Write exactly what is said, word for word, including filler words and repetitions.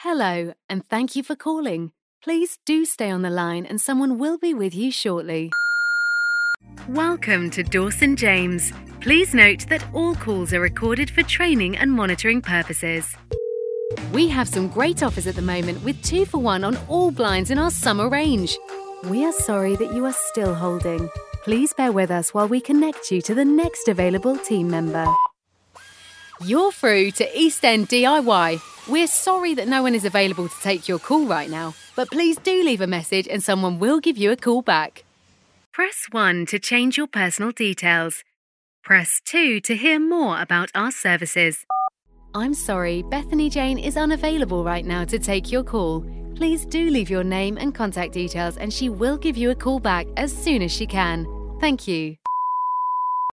Hello, and thank you for calling. Please do stay on the line and someone will be with you shortly. Welcome to Dawson James. Please note that all calls are recorded for training and monitoring purposes. We have some great offers at the moment with two for one on all blinds in our summer range. We are sorry that you are still holding. Please bear with us while we connect you to the next available team member. You're through to East End D I Y. We're sorry that no one is available to take your call right now, but please do leave a message and someone will give you a call back. Press one to change your personal details. Press two to hear more about our services. I'm sorry, Bethany Jane is unavailable right now to take your call. Please do leave your name and contact details and she will give you a call back as soon as she can. Thank you.